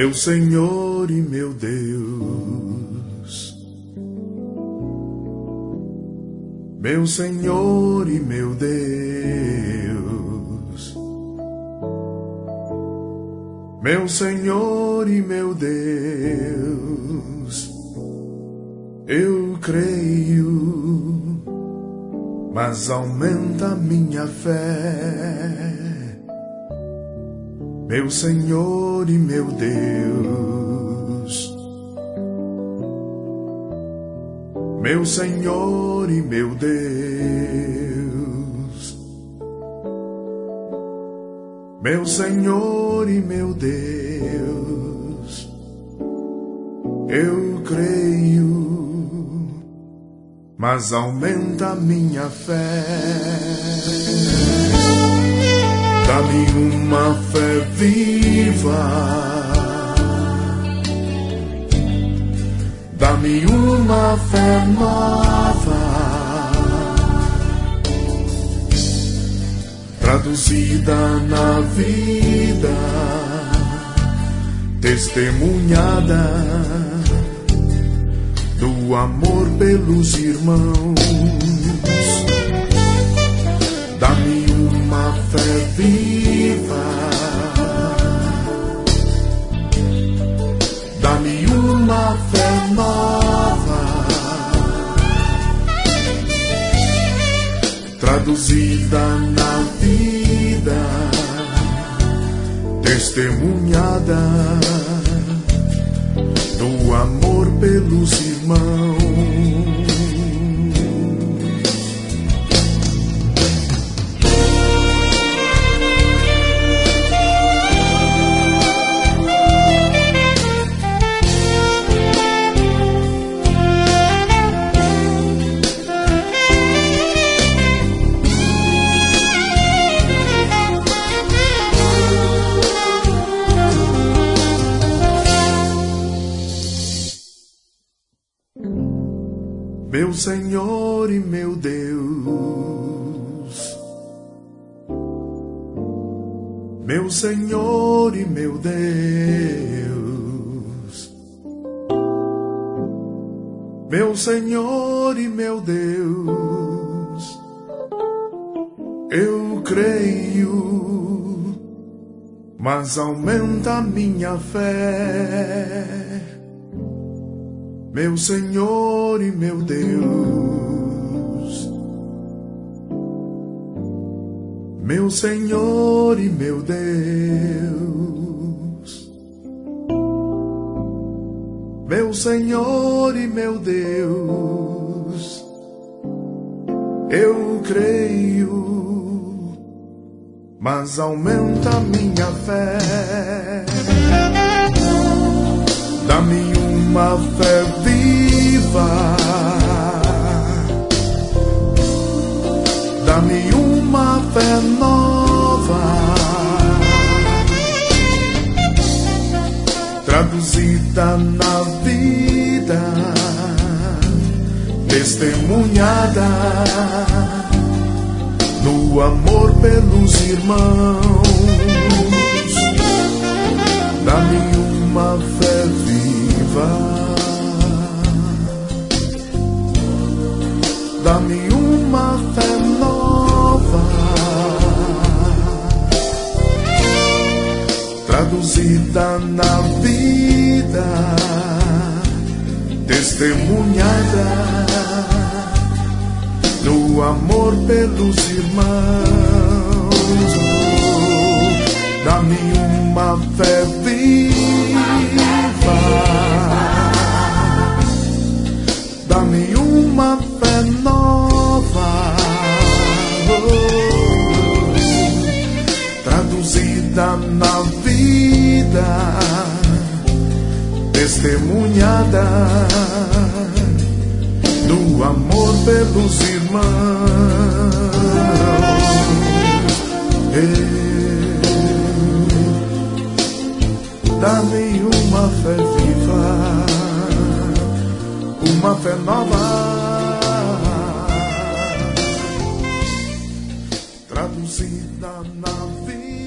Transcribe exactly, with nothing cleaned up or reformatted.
meu Senhor e meu Deus, meu Senhor e meu Deus, meu Senhor e meu Deus, eu creio, mas aumenta minha fé. Meu Senhor e meu Deus, meu Senhor e meu Deus, meu Senhor e meu Deus, eu creio, mas aumenta minha fé. Dá-me uma fé viva, dá-me uma fé nova, traduzida na vida, testemunhada do amor pelos irmãos. Dá-me uma fé viva, dá-me uma fé nova, traduzida na vida, testemunhada do amor pelos irmãos. Meu Senhor e meu Deus, meu Senhor e meu Deus, meu Senhor e meu Deus, eu creio, mas aumenta minha fé. Meu Senhor e meu Deus, meu Senhor e meu Deus, meu Senhor e meu Deus, eu creio, mas aumenta minha fé. Dá-me uma fé viva, dá-me uma fé nova, traduzida na vida, testemunhada no amor pelos irmãos. Dá-me uma fé viva, dá-me uma fé nova, traduzida na vida, testemunhada no amor pelos irmãos. Dá-me uma fé viva, dá-me uma fé nova, oh, traduzida na vida, testemunhada do amor pelos irmãos. Ei, dá-me uma fé viva, uma fé nova, traduzida na vida.